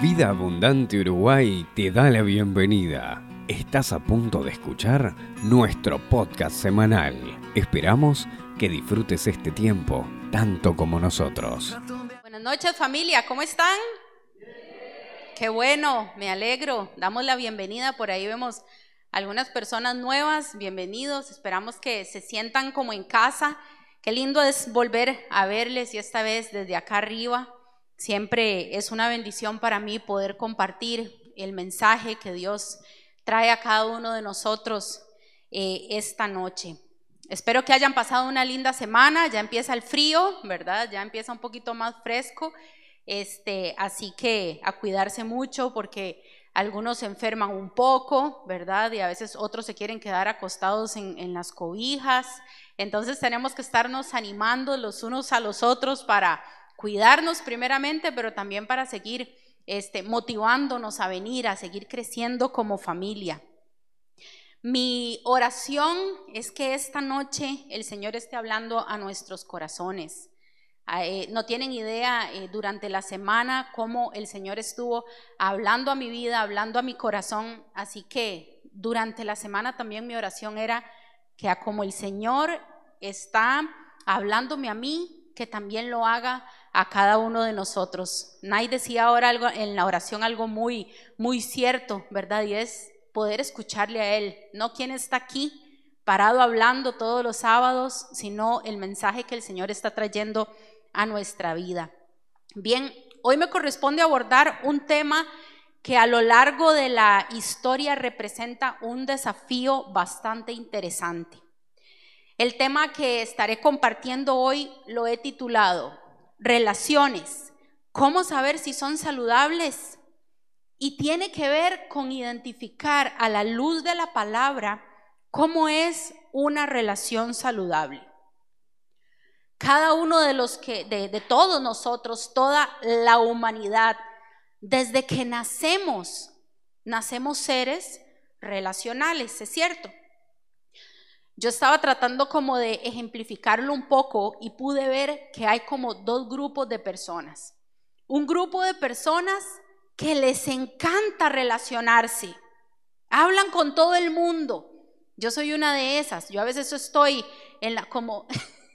Vida Abundante Uruguay te da la bienvenida. Estás a punto de escuchar nuestro podcast semanal. Esperamos que disfrutes este tiempo tanto como nosotros. Buenas noches, familia, ¿cómo están? Qué bueno, me alegro. Damos la bienvenida, por ahí vemos algunas personas nuevas, bienvenidos. Esperamos que se sientan como en casa. Qué lindo es volver a verles y esta vez desde acá arriba. Siempre es una bendición para mí poder compartir el mensaje que Dios trae a cada uno de nosotros esta noche. Espero que hayan pasado una linda semana. Ya empieza el frío, ¿verdad? Ya empieza un poquito más fresco. Así que a cuidarse mucho porque algunos se enferman un poco, ¿verdad? Y a veces otros se quieren quedar acostados en las cobijas. Entonces tenemos que estarnos animando los unos a los otros para cuidarnos primeramente, pero también para seguir motivándonos a venir, a seguir creciendo como familia. Mi oración es que esta noche el Señor esté hablando a nuestros corazones. No tienen idea durante la semana cómo el Señor estuvo hablando a mi vida, hablando a mi corazón, así que durante la semana también mi oración era que como el Señor está hablándome a mí, que también lo haga a cada uno de nosotros. Nay decía ahora algo en la oración, algo muy, muy cierto, ¿verdad? Y es poder escucharle a Él, no quien está aquí parado hablando todos los sábados, sino el mensaje que el Señor está trayendo a nuestra vida. Bien, hoy me corresponde abordar un tema que a lo largo de la historia representa un desafío bastante interesante. El tema que estaré compartiendo hoy lo he titulado Relaciones, ¿cómo saber si son saludables? Y tiene que ver con identificar a la luz de la palabra cómo es una relación saludable. Cada uno de todos nosotros, toda la humanidad, desde que nacemos seres relacionales, ¿es cierto? Yo estaba tratando como de ejemplificarlo un poco y pude ver que hay como dos grupos de personas. Un grupo de personas que les encanta relacionarse, hablan con todo el mundo. Yo soy una de esas. Yo a veces estoy en la como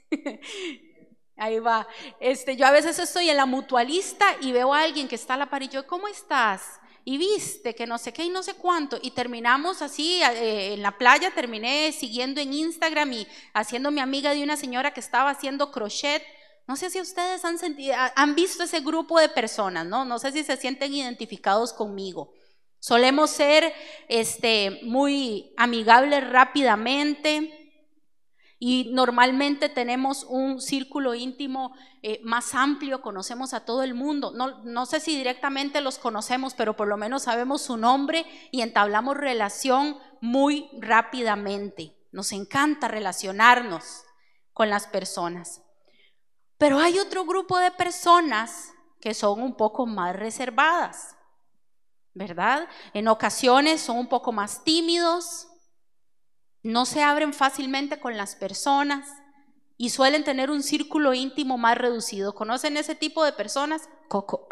ahí va. Yo a veces estoy en la mutualista y veo a alguien que está a la par y yo, ¿cómo estás? Y viste que no sé qué y no sé cuánto, y terminamos así en la playa. Terminé siguiendo en Instagram y haciéndome amiga de una señora que estaba haciendo crochet. No sé si ustedes han visto ese grupo de personas, ¿no? No sé si se sienten identificados conmigo. Solemos ser muy amigables rápidamente y normalmente tenemos un círculo íntimo más amplio, conocemos a todo el mundo. No sé si directamente los conocemos, pero por lo menos sabemos su nombre y entablamos relación muy rápidamente. Nos encanta relacionarnos con las personas. Pero hay otro grupo de personas que son un poco más reservadas, ¿verdad? En ocasiones son un poco más tímidos, no se abren fácilmente con las personas y suelen tener un círculo íntimo más reducido. ¿Conocen ese tipo de personas? Coco.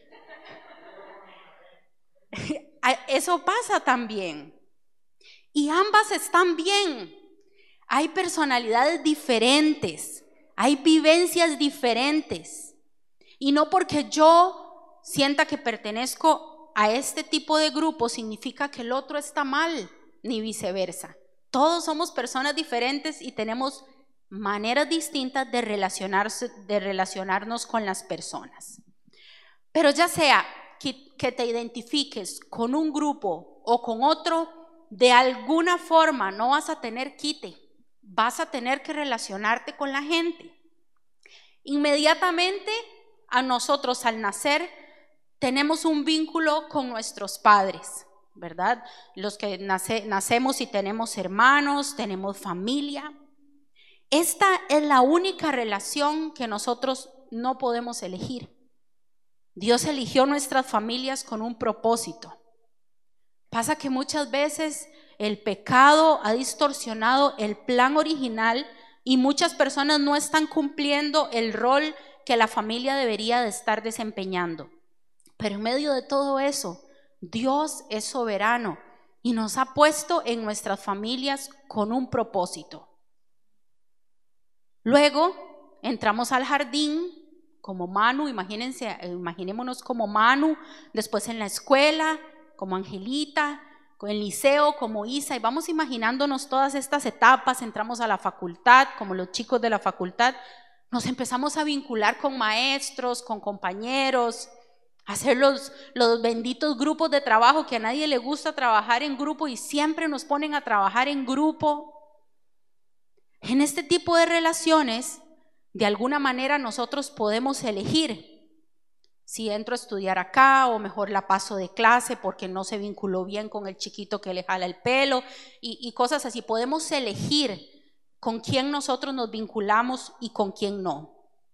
Eso pasa también. Y ambas están bien. Hay personalidades diferentes, hay vivencias diferentes. Y no porque yo sienta que pertenezco a este tipo de grupo significa que el otro está mal, ni viceversa. Todos somos personas diferentes y tenemos maneras distintas de relacionarnos con las personas. Pero ya sea que te identifiques con un grupo o con otro, de alguna forma no vas a tener quite, vas a tener que relacionarte con la gente. Inmediatamente a nosotros al nacer tenemos un vínculo con nuestros padres, ¿verdad? Los que nacemos y tenemos hermanos, tenemos familia. Esta es la única relación que nosotros no podemos elegir. Dios eligió nuestras familias con un propósito. Pasa que muchas veces el pecado ha distorsionado el plan original y muchas personas no están cumpliendo el rol que la familia debería de estar desempeñando. Pero en medio de todo eso, Dios es soberano y nos ha puesto en nuestras familias con un propósito. Luego entramos al jardín como Manu, imaginémonos como Manu, después en la escuela como Angelita, en el liceo como Isa, y vamos imaginándonos todas estas etapas. Entramos a la facultad como los chicos de la facultad, nos empezamos a vincular con maestros, con compañeros, a hacer los benditos grupos de trabajo, que a nadie le gusta trabajar en grupo y siempre nos ponen a trabajar en grupo. En este tipo de relaciones, de alguna manera nosotros podemos elegir si entro a estudiar acá o mejor la paso de clase porque no se vinculó bien con el chiquito que le jala el pelo y cosas así. Podemos elegir con quién nosotros nos vinculamos y con quién no.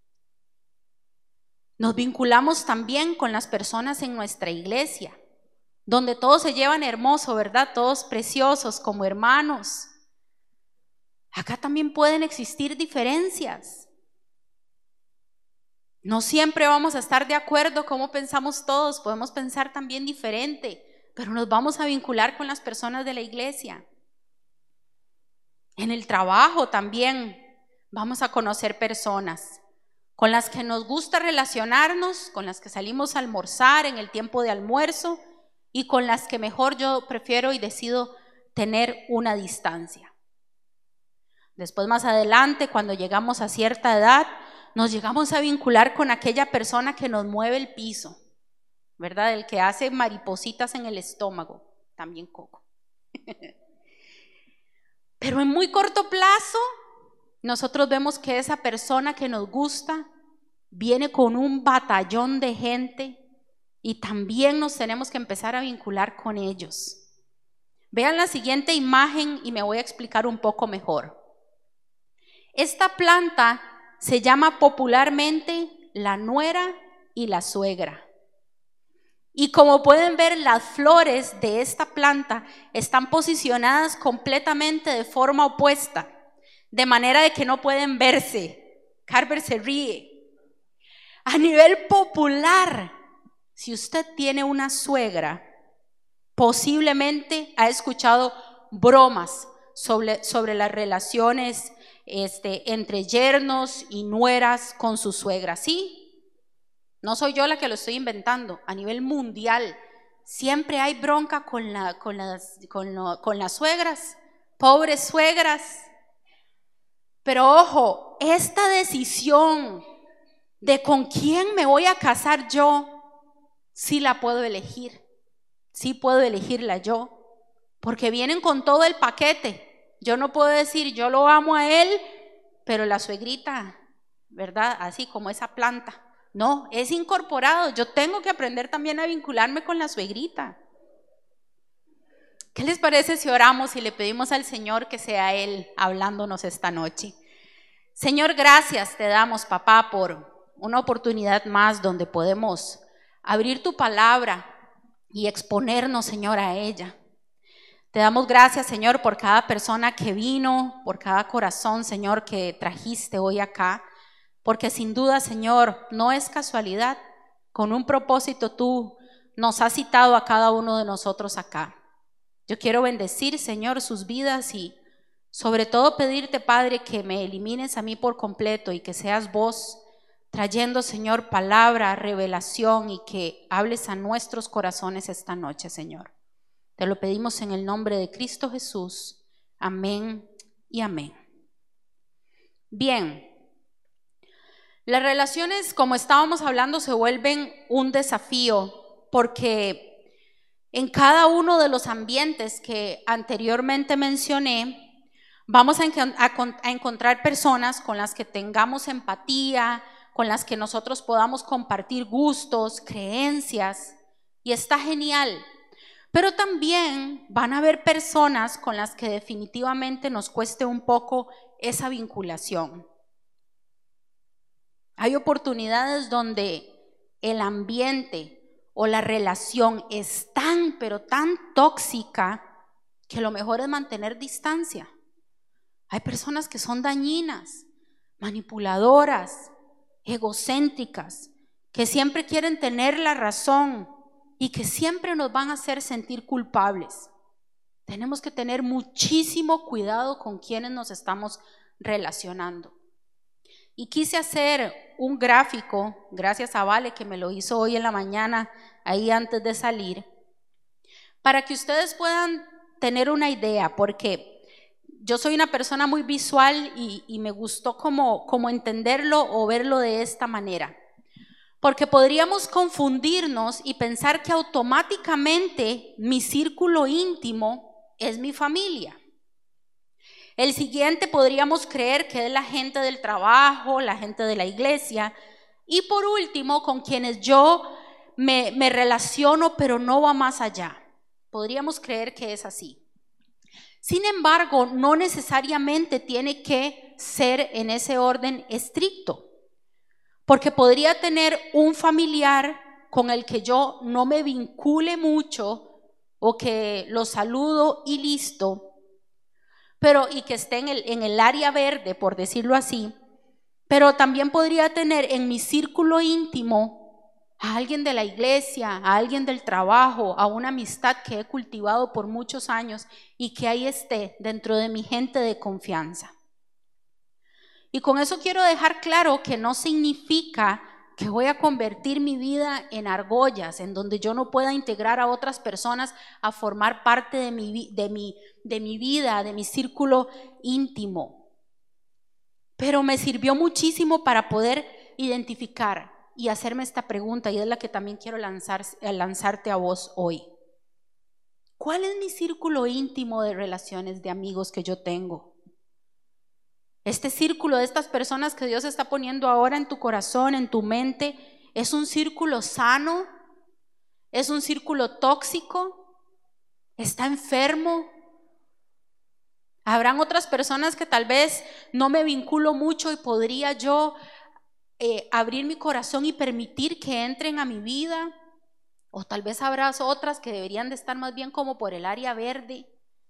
Nos vinculamos también con las personas en nuestra iglesia, donde todos se llevan hermoso, ¿verdad? Todos preciosos como hermanos. Acá también pueden existir diferencias. No siempre vamos a estar de acuerdo cómo pensamos todos, podemos pensar también diferente, pero nos vamos a vincular con las personas de la iglesia. En el trabajo también vamos a conocer personas con las que nos gusta relacionarnos, con las que salimos a almorzar en el tiempo de almuerzo y con las que mejor yo prefiero y decido tener una distancia. Después, más adelante, cuando llegamos a cierta edad, nos llegamos a vincular con aquella persona que nos mueve el piso, ¿verdad? El que hace maripositas en el estómago, también Coco. Pero en muy corto plazo, nosotros vemos que esa persona que nos gusta viene con un batallón de gente y también nos tenemos que empezar a vincular con ellos. Vean la siguiente imagen y me voy a explicar un poco mejor. Esta planta se llama popularmente la nuera y la suegra. Y como pueden ver, las flores de esta planta están posicionadas completamente de forma opuesta, de manera de que no pueden verse. Carver se ríe. A nivel popular, si usted tiene una suegra, posiblemente ha escuchado bromas sobre las relaciones entre yernos y nueras con su suegra. Sí, no soy yo la que lo estoy inventando. A nivel mundial siempre hay bronca con las suegras, pobres suegras. Pero ojo, esta decisión de con quién me voy a casar yo, sí la puedo elegir, sí puedo elegirla yo, porque vienen con todo el paquete. Yo no puedo decir yo lo amo a él, pero la suegrita, ¿verdad? Así como esa planta. No, es incorporado. Yo tengo que aprender también a vincularme con la suegrita. ¿Qué les parece si oramos y le pedimos al Señor que sea Él hablándonos esta noche? Señor, gracias te damos, papá, por una oportunidad más donde podemos abrir tu palabra y exponernos, Señor, a ella. Te damos gracias, Señor, por cada persona que vino, por cada corazón, Señor, que trajiste hoy acá, porque sin duda, Señor, no es casualidad. Con un propósito tú nos has citado a cada uno de nosotros acá. Yo quiero bendecir, Señor, sus vidas y sobre todo pedirte, Padre, que me elimines a mí por completo y que seas vos trayendo, Señor, palabra, revelación y que hables a nuestros corazones esta noche, Señor. Te lo pedimos en el nombre de Cristo Jesús. Amén y amén. Bien, las relaciones, como estábamos hablando, se vuelven un desafío porque en cada uno de los ambientes que anteriormente mencioné, vamos a encontrar personas con las que tengamos empatía, con las que nosotros podamos compartir gustos, creencias, y está genial. Pero también van a haber personas con las que definitivamente nos cueste un poco esa vinculación. Hay oportunidades donde el ambiente o la relación es tan, pero tan tóxica que lo mejor es mantener distancia. Hay personas que son dañinas, manipuladoras, egocéntricas, que siempre quieren tener la razón y que siempre nos van a hacer sentir culpables. Tenemos que tener muchísimo cuidado con quienes nos estamos relacionando. Y quise hacer un gráfico, gracias a Vale que me lo hizo hoy en la mañana, ahí antes de salir, para que ustedes puedan tener una idea, porque yo soy una persona muy visual y me gustó como entenderlo o verlo de esta manera. Porque podríamos confundirnos y pensar que automáticamente mi círculo íntimo es mi familia. El siguiente podríamos creer que es la gente del trabajo, la gente de la iglesia. Y por último, con quienes yo me relaciono, pero no va más allá. Podríamos creer que es así. Sin embargo, no necesariamente tiene que ser en ese orden estricto. Porque podría tener un familiar con el que yo no me vincule mucho o que lo saludo y listo, pero y que esté en el área verde, por decirlo así, pero también podría tener en mi círculo íntimo a alguien de la iglesia, a alguien del trabajo, a una amistad que he cultivado por muchos años y que ahí esté dentro de mi gente de confianza. Y con eso quiero dejar claro que no significa que voy a convertir mi vida en argollas, en donde yo no pueda integrar a otras personas a formar parte de mi vida, de mi círculo íntimo. Pero me sirvió muchísimo para poder identificar y hacerme esta pregunta, y es la que también quiero lanzarte a vos hoy. ¿Cuál es mi círculo íntimo de relaciones, de amigos que yo tengo? Este círculo de estas personas que Dios está poniendo ahora en tu corazón, en tu mente, ¿es un círculo sano? ¿Es un círculo tóxico? ¿Está enfermo? Habrán otras personas que tal vez no me vinculo mucho y podría yo abrir mi corazón y permitir que entren a mi vida. O tal vez habrá otras que deberían de estar más bien como por el área verde.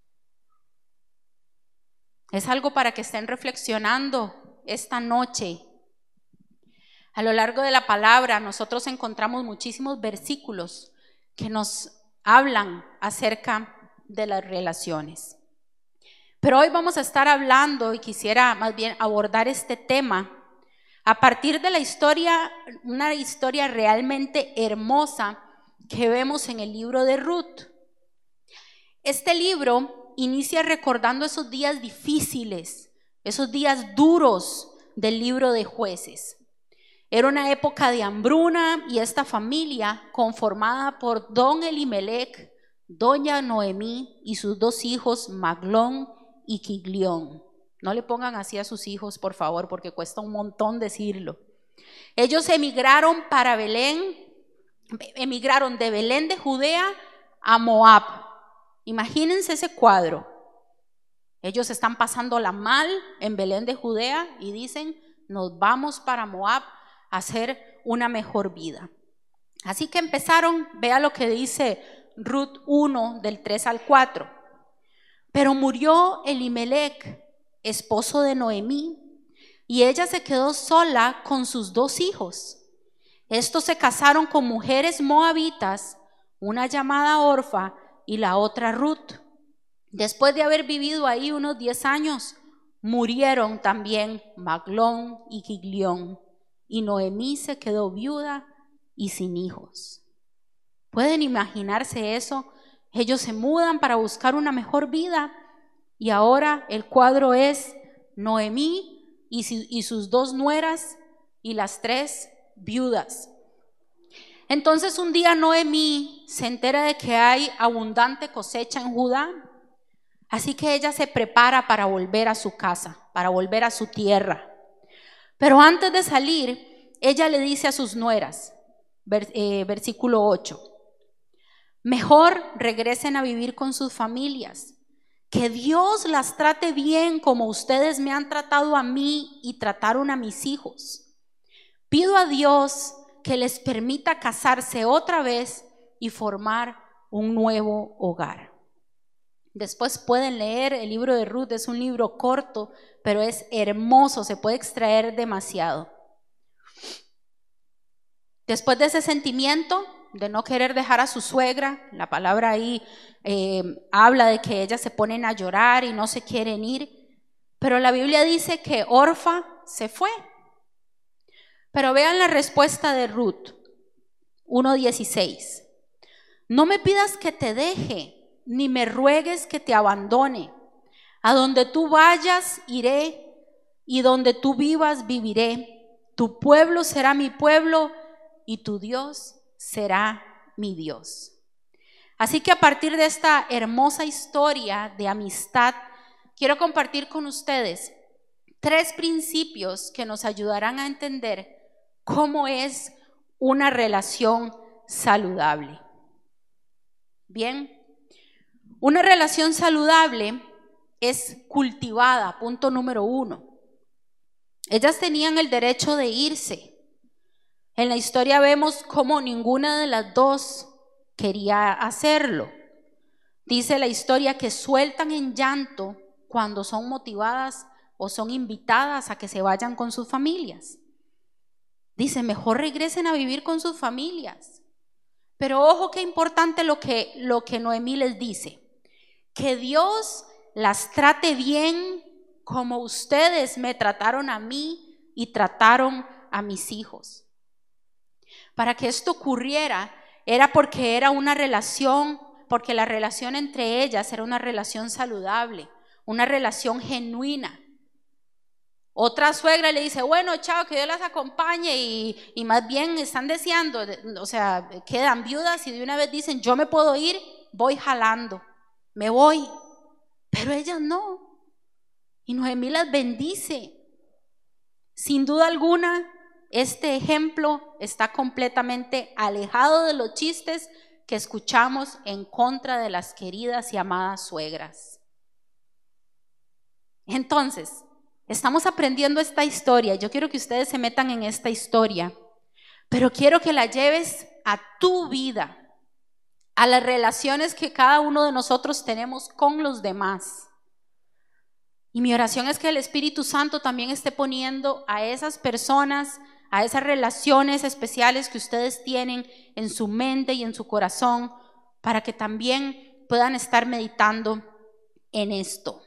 Es algo para que estén reflexionando esta noche. A lo largo de la palabra nosotros encontramos muchísimos versículos que nos hablan acerca de las relaciones. Pero hoy vamos a estar hablando, y quisiera más bien abordar este tema a partir de la historia, una historia realmente hermosa que vemos en el libro de Ruth. Este libro inicia recordando esos días difíciles, esos días duros del libro de Jueces. Era una época de hambruna y esta familia, conformada por don Elimelec, doña Noemí y sus dos hijos Maglón y Quiglión. No le pongan así a sus hijos, por favor, porque cuesta un montón decirlo. Ellos emigraron de Belén de Judea a Moab. Imagínense ese cuadro. Ellos están pasándola mal en Belén de Judea y dicen, nos vamos para Moab a hacer una mejor vida. Así que empezaron, vea lo que dice Ruth 1 del 3 al 4. Pero murió Elimelec, esposo de Noemí, y ella se quedó sola con sus dos hijos. Estos se casaron con mujeres moabitas, una llamada Orfa y la otra Ruth. Después de haber vivido ahí unos 10 años, murieron también Maglón y Quiglión, y Noemí se quedó viuda y sin hijos. ¿Pueden imaginarse eso? Ellos se mudan para buscar una mejor vida y ahora el cuadro es Noemí y sus dos nueras y las 3 viudas. Entonces un día Noemí se entera de que hay abundante cosecha en Judá, así que ella se prepara para volver a su casa, para volver a su tierra. Pero antes de salir, ella le dice a sus nueras, versículo 8, mejor regresen a vivir con sus familias, que Dios las trate bien como ustedes me han tratado a mí y trataron a mis hijos. Pido a Dios que les permita casarse otra vez y formar un nuevo hogar. Después pueden leer el libro de Ruth, es un libro corto, pero es hermoso, se puede extraer demasiado. Después de ese sentimiento de no querer dejar a su suegra, la palabra ahí habla de que ellas se ponen a llorar y no se quieren ir, pero la Biblia dice que Orfa se fue. Pero vean la respuesta de Ruth, 1:16. No me pidas que te deje, ni me ruegues que te abandone. A donde tú vayas, iré, y donde tú vivas, viviré. Tu pueblo será mi pueblo, y tu Dios será mi Dios. Así que a partir de esta hermosa historia de amistad, quiero compartir con ustedes 3 principios que nos ayudarán a entender cómo es una relación saludable. Bien, una relación saludable es cultivada, punto número 1. Ellas tenían el derecho de irse. En la historia vemos cómo ninguna de las dos quería hacerlo. Dice la historia que sueltan en llanto cuando son motivadas o son invitadas a que se vayan con sus familias. Dice, mejor regresen a vivir con sus familias. Pero ojo qué importante lo que Noemí les dice, que Dios las trate bien como ustedes me trataron a mí y trataron a mis hijos. Para que esto ocurriera era porque era una relación, porque la relación entre ellas era una relación saludable, una relación genuina. Otra suegra le dice, bueno, chao, que Dios las acompañe, y más bien están deseando, o sea, quedan viudas y de una vez dicen, yo me puedo ir, voy jalando, me voy. Pero ellas no. Y Noemí las bendice. Sin duda alguna, este ejemplo está completamente alejado de los chistes que escuchamos en contra de las queridas y amadas suegras. Entonces, estamos aprendiendo esta historia. Yo quiero que ustedes se metan en esta historia, pero quiero que la lleves a tu vida, a las relaciones que cada uno de nosotros tenemos con los demás. Y mi oración es que el Espíritu Santo también esté poniendo a esas personas, a esas relaciones especiales que ustedes tienen en su mente y en su corazón, para que también puedan estar meditando en esto.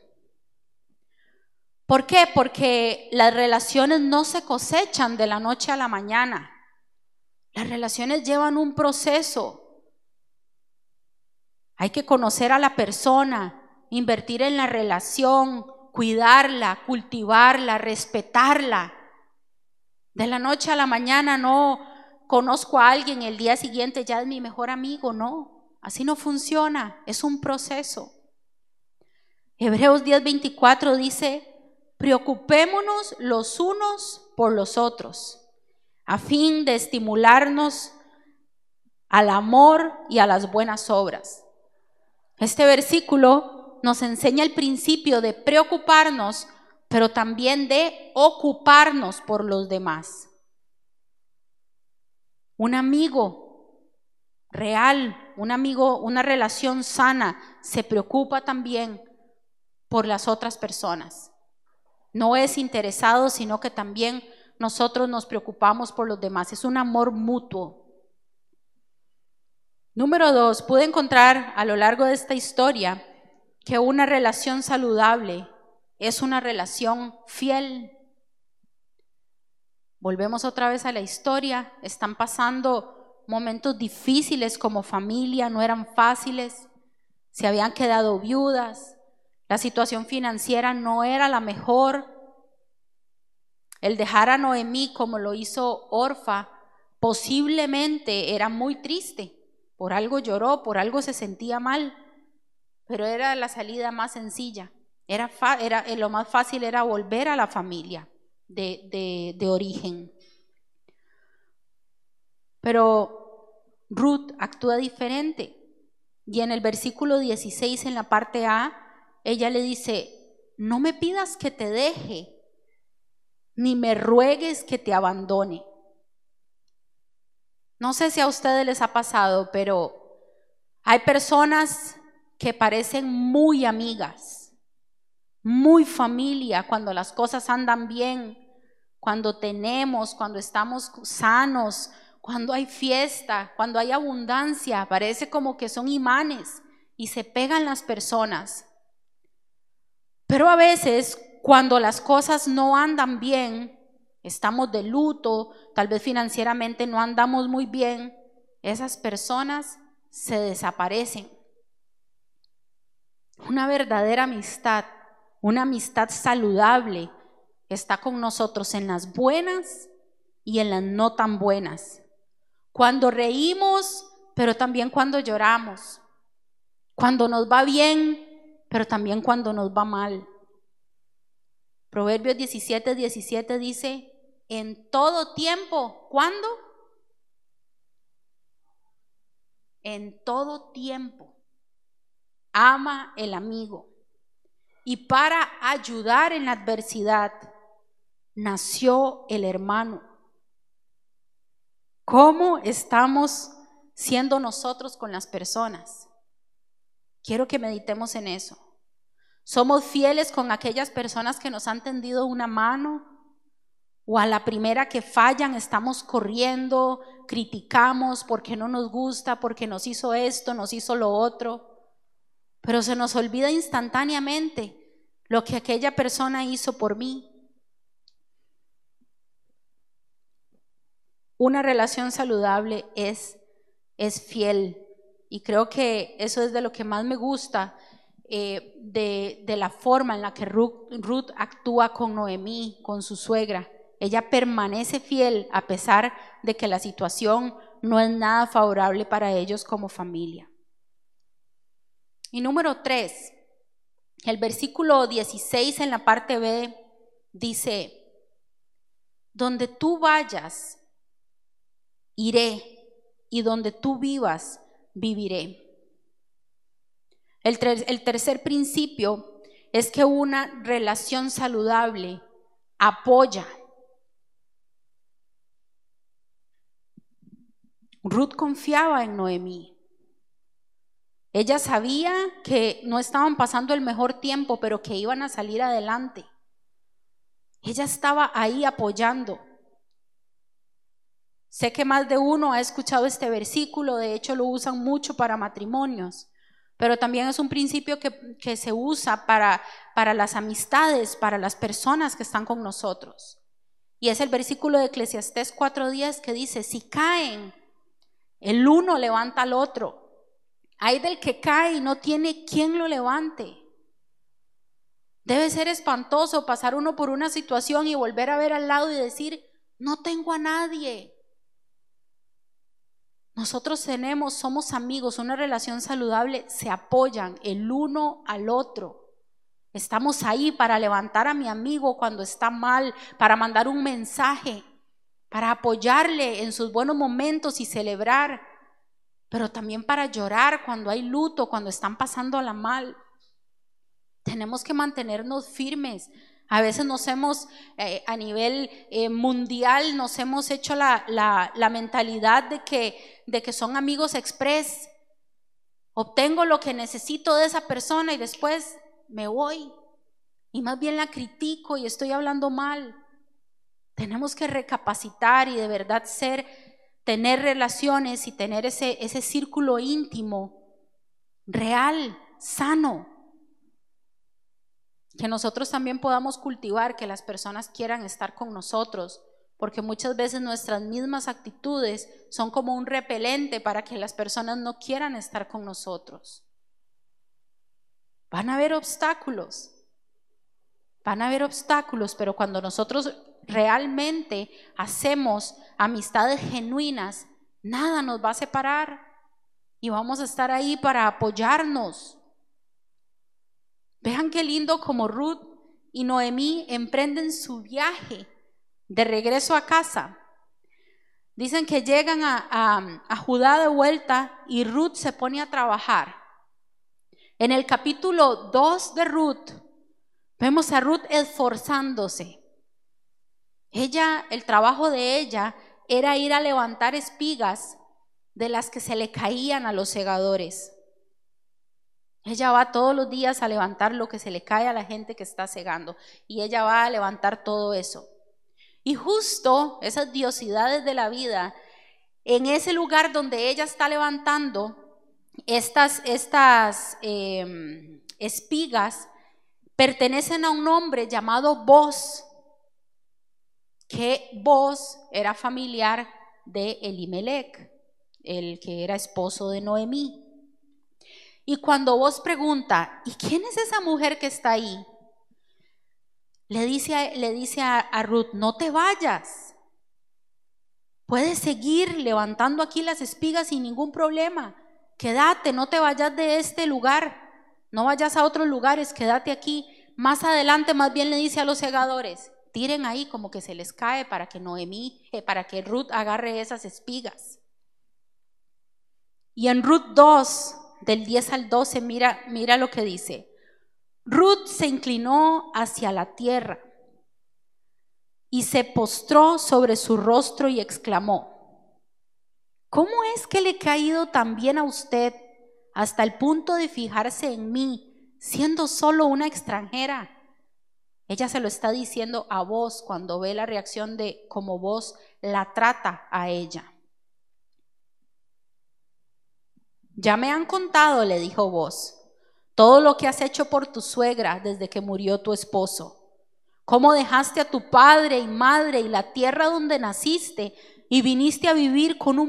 ¿Por qué? Porque las relaciones no se cosechan de la noche a la mañana. Las relaciones llevan un proceso. Hay que conocer a la persona, invertir en la relación, cuidarla, cultivarla, respetarla. De la noche a la mañana no conozco a alguien, el día siguiente ya es mi mejor amigo, no. Así no funciona, es un proceso. Hebreos 10:24 dice, preocupémonos los unos por los otros, a fin de estimularnos al amor y a las buenas obras. Este versículo nos enseña el principio de preocuparnos, pero también de ocuparnos por los demás. Un amigo real, un amigo, una relación sana, se preocupa también por las otras personas. No es interesado, sino que también nosotros nos preocupamos por los demás. Es un amor mutuo. Número 2, pude encontrar a lo largo de esta historia que una relación saludable es una relación fiel. Volvemos otra vez a la historia. Están pasando momentos difíciles como familia, no eran fáciles. Se habían quedado viudas. La situación financiera no era la mejor. El dejar a Noemí como lo hizo Orfa posiblemente era muy triste. Por algo lloró, por algo se sentía mal, pero era la salida más sencilla. Lo más fácil era volver a la familia de origen. Pero Ruth actúa diferente. Y en el versículo 16, en la parte A, ella le dice, no me pidas que te deje, ni me ruegues que te abandone. No sé si a ustedes les ha pasado, pero hay personas que parecen muy amigas, muy familia cuando las cosas andan bien, cuando tenemos, cuando estamos sanos, cuando hay fiesta, cuando hay abundancia, parece como que son imanes y se pegan las personas. Pero a veces, cuando las cosas no andan bien, estamos de luto, tal vez financieramente no andamos muy bien, esas personas se desaparecen. Una verdadera amistad, una amistad saludable, está con nosotros en las buenas y en las no tan buenas. Cuando reímos, pero también cuando lloramos. Cuando nos va bien, pero también cuando nos va mal. Proverbios 17:17 dice, en todo tiempo, ¿cuándo? En todo tiempo, ama el amigo. Y para ayudar en la adversidad, nació el hermano. ¿Cómo estamos siendo nosotros con las personas? Quiero que meditemos en eso. ¿Somos fieles con aquellas personas que nos han tendido una mano? ¿O a la primera que fallan estamos corriendo, criticamos porque no nos gusta, porque nos hizo esto, nos hizo lo otro? Pero se nos olvida instantáneamente lo que aquella persona hizo por mí. Una relación saludable es fiel, y creo que eso es de lo que más me gusta de la forma en la que Ruth actúa con Noemí, con su suegra. Ella permanece fiel a pesar de que la situación no es nada favorable para ellos como familia. Y número 3, el versículo 16 en la parte B dice, donde tú vayas, iré, y donde tú vivas, viviré. El tercer principio es que una relación saludable apoya. Ruth confiaba en Noemí. Ella sabía que no estaban pasando el mejor tiempo, pero que iban a salir adelante. Ella estaba ahí apoyando. Sé que más de uno ha escuchado este versículo, de hecho lo usan mucho para matrimonios, pero también es un principio que se usa para las amistades, para las personas que están con nosotros. Y es el versículo de Eclesiastés 4:10 que dice, si caen, el uno levanta al otro. Hay del que cae y no tiene quien lo levante. Debe ser espantoso pasar uno por una situación y volver a ver al lado y decir, no tengo a nadie. Nosotros somos amigos, una relación saludable, se apoyan el uno al otro. Estamos ahí para levantar a mi amigo cuando está mal, para mandar un mensaje, para apoyarle en sus buenos momentos y celebrar, pero también para llorar cuando hay luto, cuando están pasándola mal. Tenemos que mantenernos firmes. A veces nos hemos, a nivel mundial, nos hemos hecho la mentalidad de que son amigos express. Obtengo lo que necesito de esa persona y después me voy. Y más bien la critico y estoy hablando mal. Tenemos que recapacitar y de verdad tener relaciones y tener ese círculo íntimo, real, sano. Que nosotros también podamos cultivar que las personas quieran estar con nosotros, porque muchas veces nuestras mismas actitudes son como un repelente para que las personas no quieran estar con nosotros. Van a haber obstáculos, pero cuando nosotros realmente hacemos amistades genuinas, nada nos va a separar y vamos a estar ahí para apoyarnos. Vean qué lindo como Ruth y Noemí emprenden su viaje de regreso a casa. Dicen que llegan a Judá de vuelta y Ruth se pone a trabajar. En el capítulo 2 de Ruth, vemos a Ruth esforzándose. El trabajo de ella era ir a levantar espigas de las que se le caían a los segadores. Ella va todos los días a levantar lo que se le cae a la gente que está segando, y ella va a levantar todo eso. Y justo esas diosidades de la vida, en ese lugar donde ella está levantando estas espigas, pertenecen a un hombre llamado Boz, que Boz era familiar de Elimelec, el que era esposo de Noemí. Y cuando Boz pregunta, ¿y quién es esa mujer que está ahí? Le dice a Ruth, no te vayas. Puedes seguir levantando aquí las espigas sin ningún problema. Quédate, no te vayas de este lugar. No vayas a otros lugares, quédate aquí. Más adelante más bien le dice a los segadores, tiren ahí como que se les cae para que para que Ruth agarre esas espigas. Y en Ruth 2, del 10 al 12, mira lo que dice. Ruth se inclinó hacia la tierra y se postró sobre su rostro y exclamó, ¿cómo es que le he caído tan bien a usted hasta el punto de fijarse en mí, siendo solo una extranjera? Ella se lo está diciendo a Boz cuando ve la reacción de cómo Boz la trata a ella. Ya me han contado, le dijo Boz, todo lo que has hecho por tu suegra desde que murió tu esposo. Cómo dejaste a tu padre y madre y la tierra donde naciste y viniste a vivir con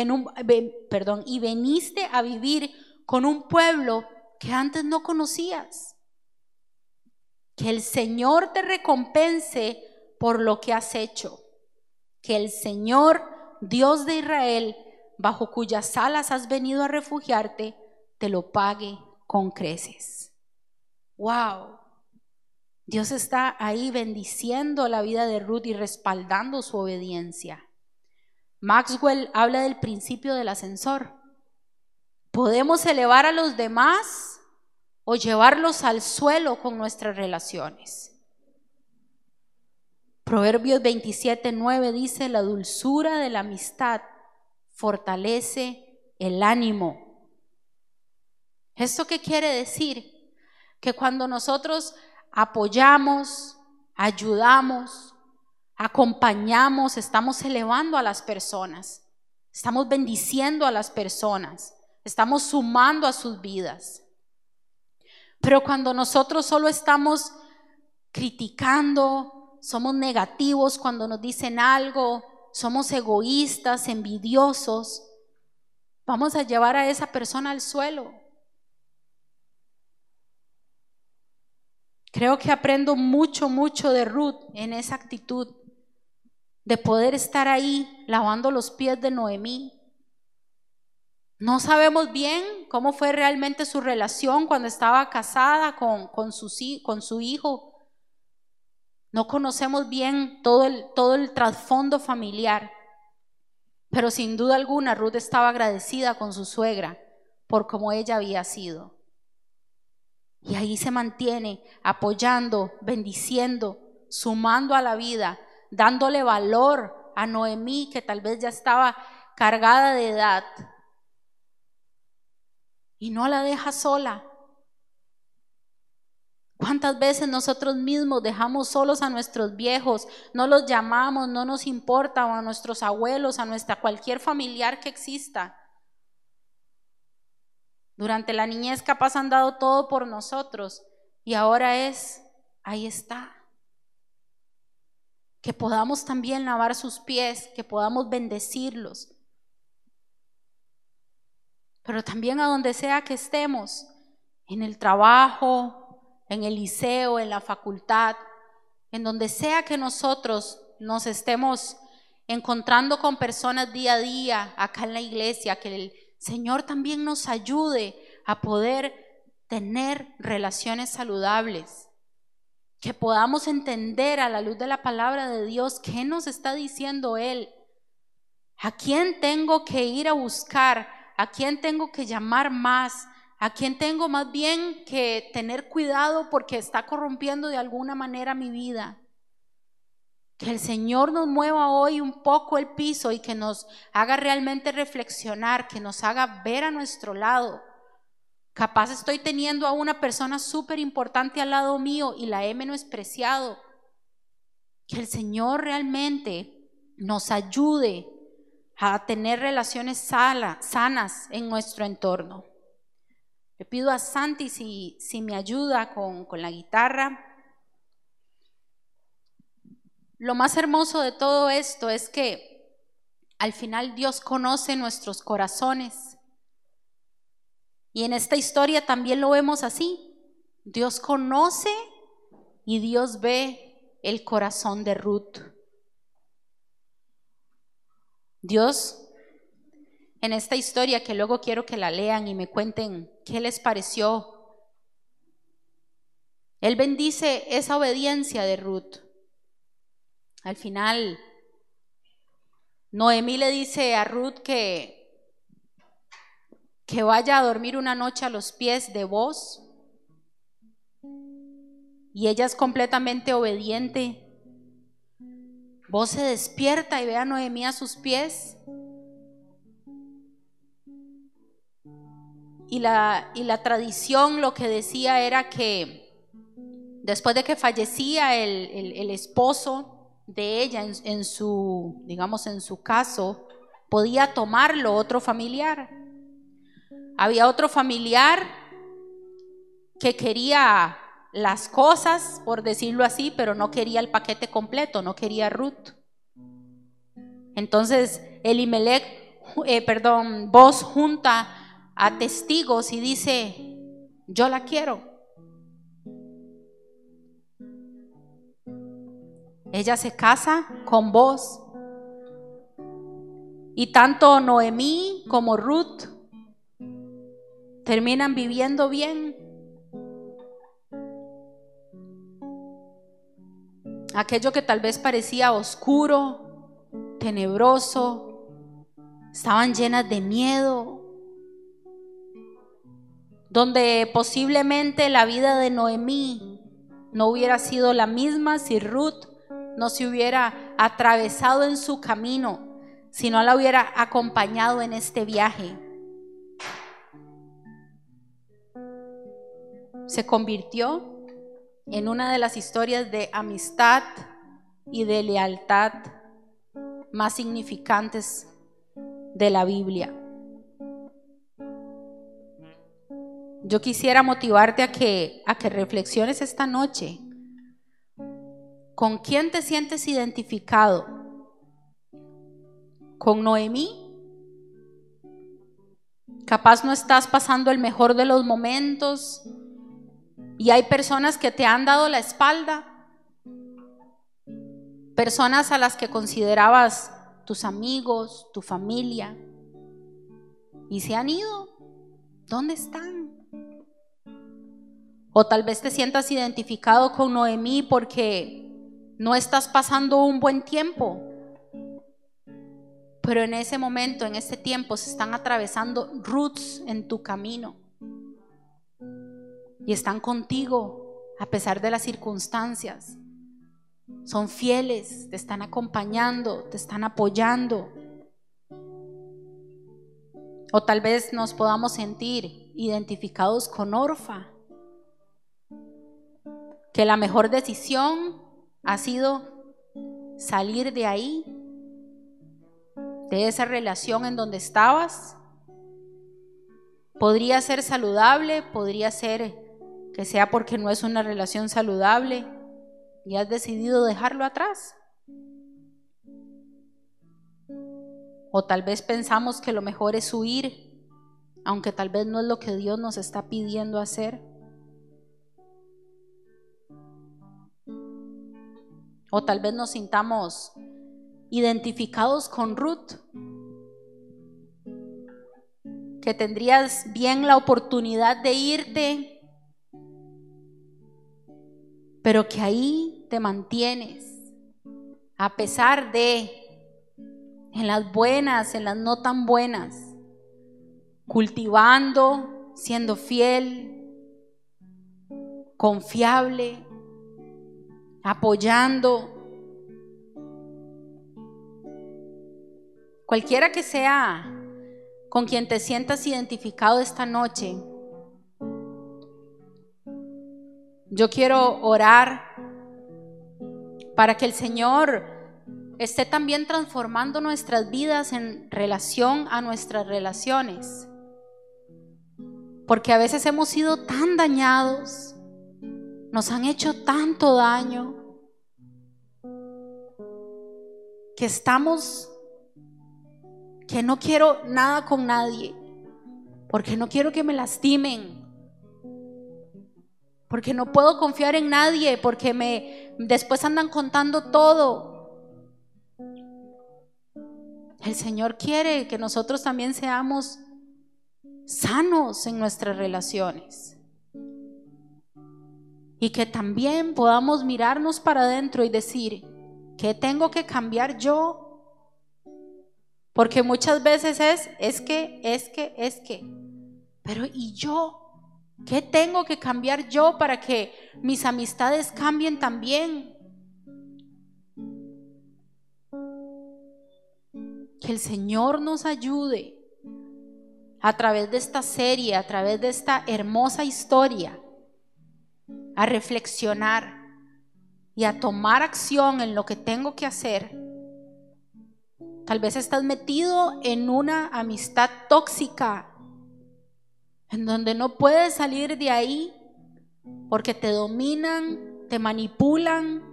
un pueblo que antes no conocías. Que el Señor te recompense por lo que has hecho. Que el Señor, Dios de Israel, bajo cuyas alas has venido a refugiarte, te lo pague con creces. ¡Wow! Dios está ahí bendiciendo la vida de Ruth y respaldando su obediencia. Maxwell habla del principio del ascensor. ¿Podemos elevar a los demás o llevarlos al suelo con nuestras relaciones? Proverbios 27:9 dice, la dulzura de la amistad fortalece el ánimo. ¿Esto qué quiere decir? Que cuando nosotros apoyamos, ayudamos, acompañamos, estamos elevando a las personas, estamos bendiciendo a las personas, estamos sumando a sus vidas. Pero cuando nosotros solo estamos criticando, somos negativos cuando nos dicen algo, somos egoístas, envidiosos, vamos a llevar a esa persona al suelo. Creo que aprendo mucho de Ruth en esa actitud de poder estar ahí lavando los pies de Noemí. No sabemos bien cómo fue realmente su relación cuando estaba casada con su hijo. No conocemos bien todo el trasfondo familiar, pero sin duda alguna Ruth estaba agradecida con su suegra por cómo ella había sido. Y ahí se mantiene apoyando, bendiciendo, sumando a la vida, dándole valor a Noemí, que tal vez ya estaba cargada de edad, y no la deja sola. ¿Cuántas veces nosotros mismos dejamos solos a nuestros viejos? No los llamamos, no nos importa, o a nuestros abuelos, a cualquier familiar que exista. Durante la niñez capaz han dado todo por nosotros y ahora ahí está. Que podamos también lavar sus pies, que podamos bendecirlos. Pero también a donde sea que estemos, en el trabajo, en el liceo, en la facultad, en donde sea que nosotros nos estemos encontrando con personas día a día, acá en la iglesia, que el Señor también nos ayude a poder tener relaciones saludables, que podamos entender a la luz de la palabra de Dios qué nos está diciendo Él, a quién tengo que ir a buscar, a quién tengo que llamar más, a quién tengo más bien que tener cuidado porque está corrompiendo de alguna manera mi vida. Que el Señor nos mueva hoy un poco el piso y que nos haga realmente reflexionar, que nos haga ver a nuestro lado. Capaz estoy teniendo a una persona súper importante al lado mío y la he menospreciado. Que el Señor realmente nos ayude a tener relaciones sanas en nuestro entorno. Le pido a Santi si me ayuda con la guitarra. Lo más hermoso de todo esto es que al final Dios conoce nuestros corazones. Y en esta historia también lo vemos así. Dios conoce y Dios ve el corazón de Ruth. Dios, en esta historia que luego quiero que la lean y me cuenten qué les pareció, Él bendice esa obediencia de Ruth. Al final, Noemí le dice a Ruth que vaya a dormir una noche a los pies de Boaz, y ella es completamente obediente. Boaz se despierta y ve a Noemí a sus pies, y la tradición lo que decía era que después de que fallecía el esposo de ella, en su caso, podía tomarlo otro familiar. Había otro familiar que quería las cosas, por decirlo así, pero no quería el paquete completo, no quería Ruth. Entonces Boaz junta a testigos y dice: yo la quiero. Ella se casa con Boaz, y tanto Noemí como Ruth terminan viviendo bien. Aquello que tal vez parecía oscuro, tenebroso, estaban llenas de miedo, donde posiblemente la vida de Noemí no hubiera sido la misma si Ruth no se hubiera atravesado en su camino, si no la hubiera acompañado en este viaje. Se convirtió en una de las historias de amistad y de lealtad más significantes de la Biblia. Yo quisiera motivarte a que reflexiones esta noche. ¿Con quién te sientes identificado? ¿Con Noemí? Capaz no estás pasando el mejor de los momentos y hay personas que te han dado la espalda, personas a las que considerabas tus amigos, tu familia, y se han ido. ¿Dónde están? O tal vez te sientas identificado con Noemí porque no estás pasando un buen tiempo, pero en ese momento, en ese tiempo, se están atravesando Ruths en tu camino y están contigo a pesar de las circunstancias. Son fieles, te están acompañando, te están apoyando. O tal vez nos podamos sentir identificados con Orfa, que la mejor decisión ha sido salir de ahí, de esa relación en donde estabas. Podría ser saludable, podría ser que sea porque no es una relación saludable y has decidido dejarlo atrás. O tal vez pensamos que lo mejor es huir, aunque tal vez no es lo que Dios nos está pidiendo hacer. O tal vez nos sintamos identificados con Ruth, que tendrías bien la oportunidad de irte, pero que ahí te mantienes, a pesar de, en las buenas, en las no tan buenas, cultivando, siendo fiel, confiable, apoyando. Cualquiera que sea con quien te sientas identificado esta noche, yo quiero orar para que el Señor esté también transformando nuestras vidas en relación a nuestras relaciones. Porque a veces hemos sido tan dañados, nos han hecho tanto daño, que no quiero nada con nadie, porque no quiero que me lastimen, porque no puedo confiar en nadie, porque después andan contando todo. El Señor quiere que nosotros también seamos sanos en nuestras relaciones y que también podamos mirarnos para adentro y decir: ¿qué tengo que cambiar yo? Porque muchas veces es que, pero ¿y yo? ¿Qué tengo que cambiar yo para que mis amistades cambien también? Que el Señor nos ayude a través de esta serie, a través de esta hermosa historia, a reflexionar y a tomar acción en lo que tengo que hacer. Tal vez estás metido en una amistad tóxica, en donde no puedes salir de ahí porque te dominan, te manipulan.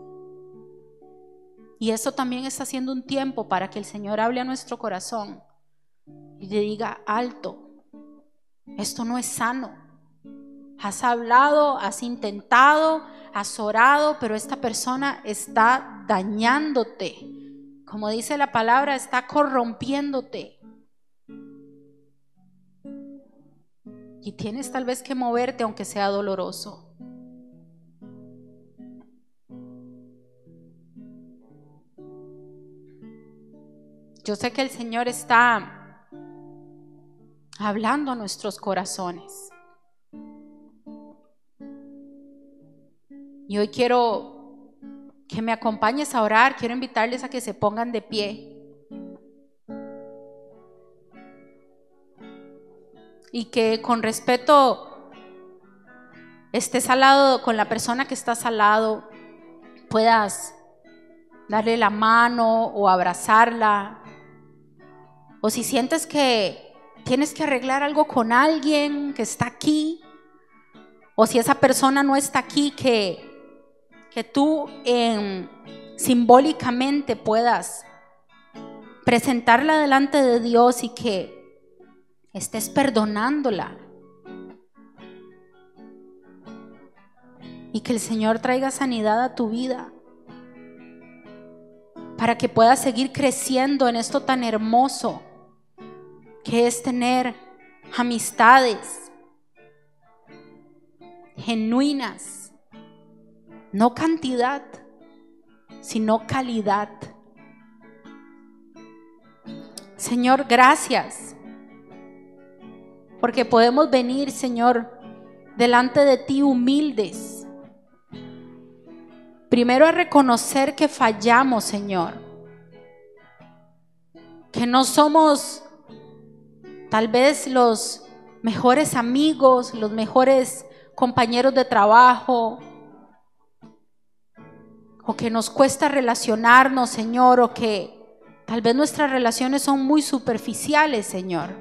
Y eso también está siendo un tiempo para que el Señor hable a nuestro corazón y te diga: alto, esto no es sano. Has hablado, has intentado, has orado, pero esta persona está dañándote. Como dice la palabra, está corrompiéndote. Y tienes tal vez que moverte aunque sea doloroso. Yo sé que el Señor está hablando a nuestros corazones. Y hoy quiero que me acompañes a orar. Quiero invitarles a que se pongan de pie. Y que con respeto estés al lado, con la persona que estás al lado, puedas darle la mano o abrazarla. O si sientes que tienes que arreglar algo con alguien que está aquí, o si esa persona no está aquí, que tú simbólicamente puedas presentarla delante de Dios y que estés perdonándola. Y que el Señor traiga sanidad a tu vida, para que puedas seguir creciendo en esto tan hermoso que es tener amistades genuinas, no cantidad, sino calidad. Señor, gracias, porque podemos venir, Señor, delante de ti humildes. Primero a reconocer que fallamos, Señor, que no somos tal vez los mejores amigos, los mejores compañeros de trabajo, o que nos cuesta relacionarnos, Señor, o que tal vez nuestras relaciones son muy superficiales, Señor.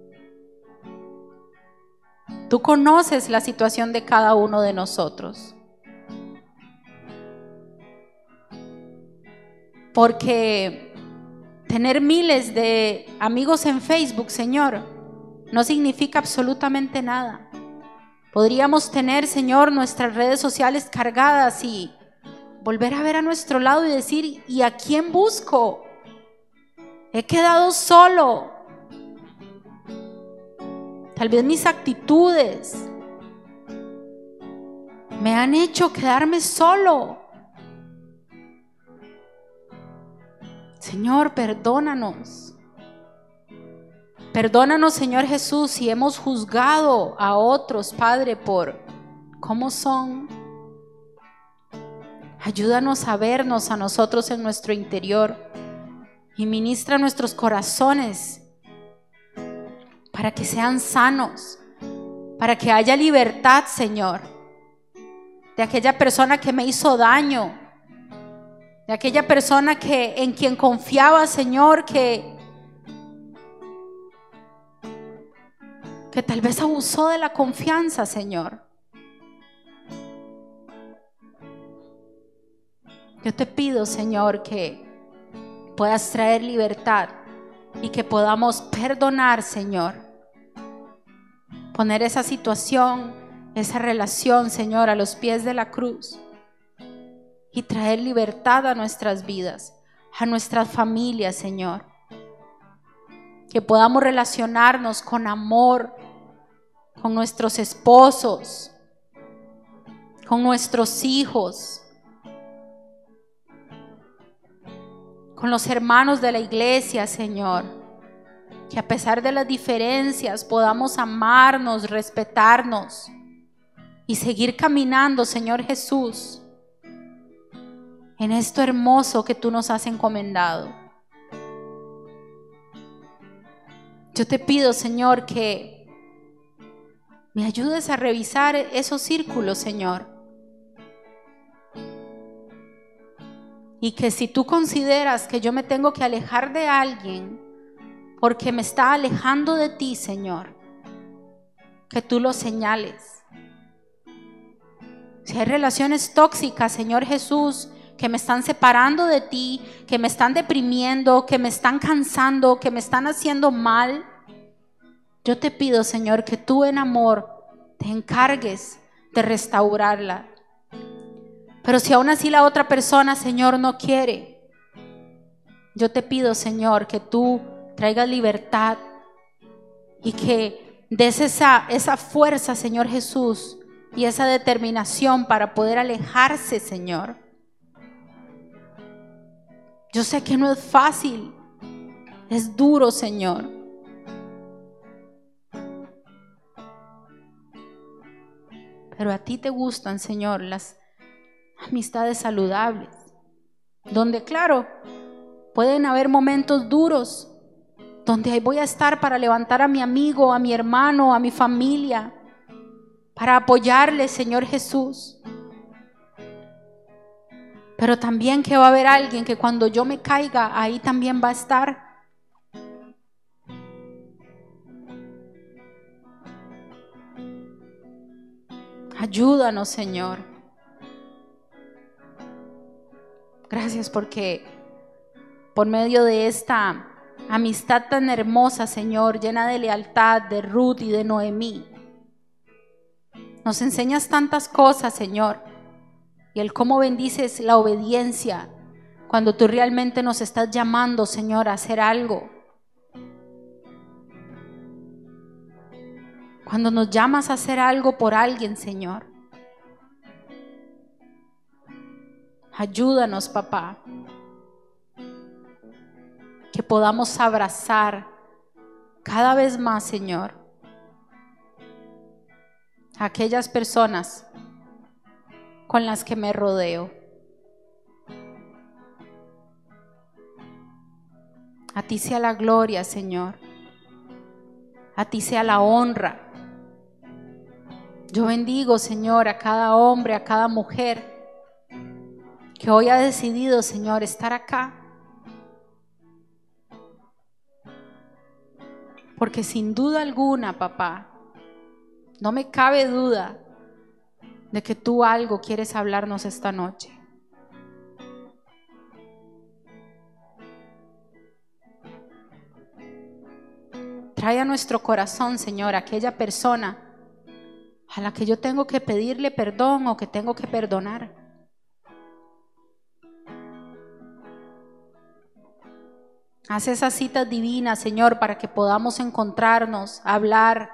Tú conoces la situación de cada uno de nosotros. Porque tener miles de amigos en Facebook, Señor, no significa absolutamente nada. Podríamos tener, Señor, nuestras redes sociales cargadas y volver a ver a nuestro lado y decir: ¿y a quién busco? He quedado solo. Tal vez mis actitudes me han hecho quedarme solo. Señor, perdónanos. Perdónanos, Señor Jesús, si hemos juzgado a otros, Padre, por cómo son. Ayúdanos a vernos a nosotros en nuestro interior y ministra nuestros corazones para que sean sanos, para que haya libertad, Señor, de aquella persona que me hizo daño, de aquella persona en quien confiaba, Señor, que tal vez abusó de la confianza, Señor. Yo te pido, Señor, que puedas traer libertad y que podamos perdonar, Señor. Poner esa situación, esa relación, Señor, a los pies de la cruz y traer libertad a nuestras vidas, a nuestras familias, Señor. Que podamos relacionarnos con amor, con nuestros esposos, con nuestros hijos, con los hermanos de la iglesia, Señor. Que a pesar de las diferencias podamos amarnos, respetarnos y seguir caminando, Señor Jesús, en esto hermoso que tú nos has encomendado. Yo te pido, Señor, que me ayudes a revisar esos círculos, Señor. Y que si tú consideras que yo me tengo que alejar de alguien porque me está alejando de ti, Señor, que tú lo señales. Si hay relaciones tóxicas, Señor Jesús, que me están separando de ti, que me están deprimiendo, que me están cansando, que me están haciendo mal, yo te pido, Señor, que tú en amor te encargues de restaurarla. Pero si aún así la otra persona, Señor, no quiere, yo te pido, Señor, que tú traigas libertad y que des esa fuerza, Señor Jesús, y esa determinación para poder alejarse, Señor. Yo sé que no es fácil, es duro, Señor. Pero a ti te gustan, Señor, las amistades saludables, donde claro, pueden haber momentos duros, donde ahí voy a estar para levantar a mi amigo, a mi hermano, a mi familia, para apoyarle, Señor Jesús. Pero también que va a haber alguien que cuando yo me caiga, ahí también va a estar. Ayúdanos, Señor. Gracias porque por medio de esta amistad tan hermosa, Señor, llena de lealtad de Ruth y de Noemí, nos enseñas tantas cosas, Señor, y el cómo bendices la obediencia cuando tú realmente nos estás llamando, Señor, a hacer algo. Cuando nos llamas a hacer algo por alguien, Señor. Ayúdanos, papá, que podamos abrazar cada vez más, Señor, a aquellas personas con las que me rodeo. A ti sea la gloria, Señor. A ti sea la honra. Yo bendigo, Señor, a cada hombre, a cada mujer que hoy ha decidido, Señor, estar acá. Porque sin duda alguna, papá, no me cabe duda de que tú algo quieres hablarnos esta noche. Trae a nuestro corazón, Señor, aquella persona a la que yo tengo que pedirle perdón o que tengo que perdonar. Haz esas citas divinas, Señor, para que podamos encontrarnos, hablar.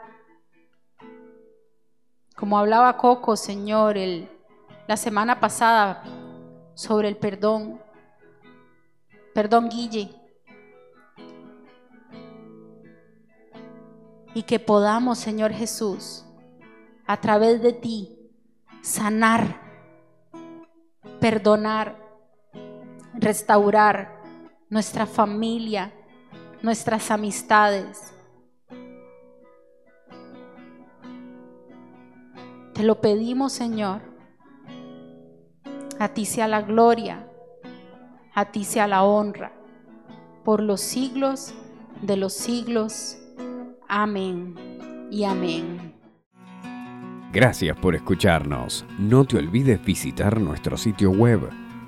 Como hablaba Coco, Señor, la semana pasada sobre el perdón. Perdón, Guille. Y que podamos, Señor Jesús, a través de ti, sanar, perdonar, restaurar nuestra familia, nuestras amistades. Te lo pedimos, Señor. A ti sea la gloria, A ti sea la honra, por los siglos de los siglos. Amén y amén. Gracias por escucharnos. No te olvides visitar nuestro sitio web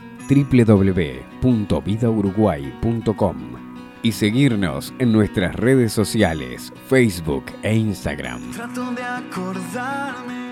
www.vidauruguay.com y seguirnos en nuestras redes sociales, Facebook e Instagram. Trato de acordarme